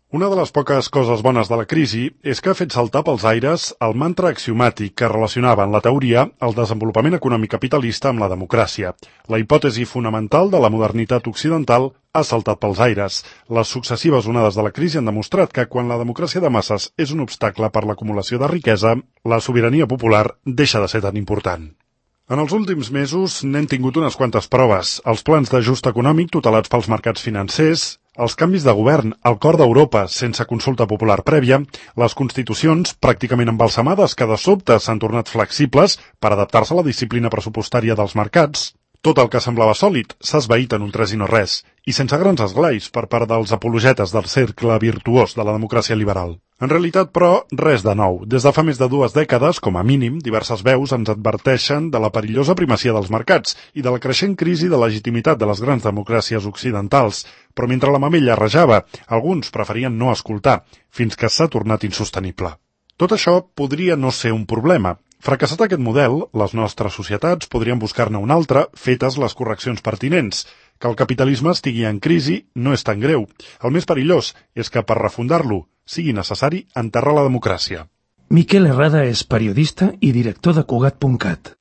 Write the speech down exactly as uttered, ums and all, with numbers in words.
Una de les poques coses bones de la crisi és que ha fet saltar pels aires el mantra axiomàtic que relacionava en la teoria el desenvolupament econòmic capitalista amb la democràcia. La hipòtesi fonamental de la modernitat occidental ha saltat pels aires. Les successives onades de la crisi han demostrat que quan la democràcia de masses és un obstacle per l'acumulació de riquesa, la sobirania popular deixa de ser tan important. En els últims mesos n'hem tingut unes quantes proves. Els plans d'ajust econòmic tutelats pels mercats financers, els canvis de govern al cor d'Europa sense consulta popular prèvia, les constitucions pràcticament embalsamades que de sobte s'han tornat flexibles per adaptar-se a la disciplina pressupostària dels mercats. Tot el que semblava sòlid s'ha esvaït en un tres i no res, i sense grans esglais per part dels apologetes del cercle virtuós de la democràcia liberal. En realitat, però, res de nou. Des de fa més de dues dècades, com a mínim, diverses veus ens adverteixen de la perillosa primacia dels mercats i de la creixent crisi de legitimitat de les grans democràcies occidentals. Però mentre la mamella rajava, alguns preferien no escoltar, fins que s'ha tornat insostenible. Tot això podria no ser un problema. Fracassat aquest model, les nostres societats podrien buscar-ne un altre, fetes les correccions pertinents. Que el capitalisme estigui en crisi no és tan greu. El més perillós és que per refundar-lo sigui necessari enterrar la democràcia. Miquel Herrada és periodista i director de Cugat punt cat.